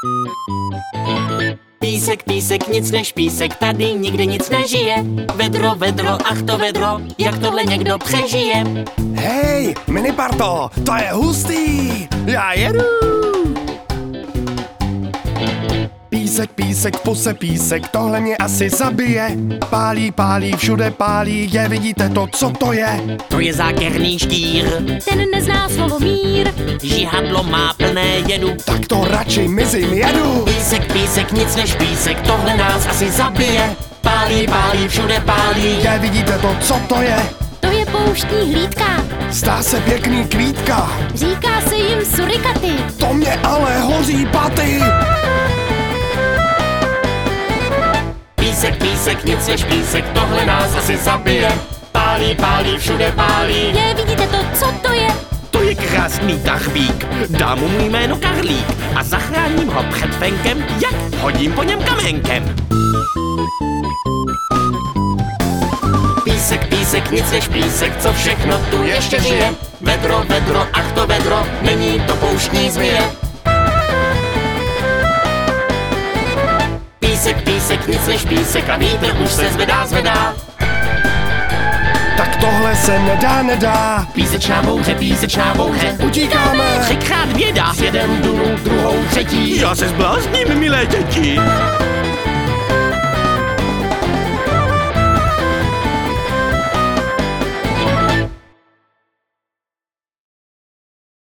Písek, písek, nic než písek, tady nikde nic nežije. Vedro, vedro, ach to vedro, jak tohle někdo přežije. Hej, miniparto, to je hustý, já jedu. Písek, písek, puse písek, tohle mě asi zabije. Pálí, pálí, všude pálí, je, vidíte to, co to je? To je zákerný štír, Ten nezná slovo mír. žihadlo má plné jedu. Tak to radši mizím, jedu. Písek, písek, nic než písek, tohle nás asi zabije. Pálí, pálí, všude pálí. Je, vidíte to, co to je? To je pouštní hlídka. Zdá se pěkný kvítka, Říká se jim surikaty. to mě ale hoří paty. Písek, písek, nic než písek, tohle nás asi zabije. Pálí, pálí, všude pálí. Je, vidíte to, co to je? To je krásný tahvík, dám mu jméno Karlík a zachráním ho před fenkem, jak hodím po něm kamenkem. Písek, písek, nic než písek, co všechno tu ještě žije. Vedro, vedro, ach to vedro, není to pouštní zmije. Písek, písek, nic než písek a vítr už se zvedá, zvedá. Tak tohle se nedá. Písečná bouře, Utíkáme. třikrát věda, s jeden dunu, druhou třetí. Já se zblázním, milé děti.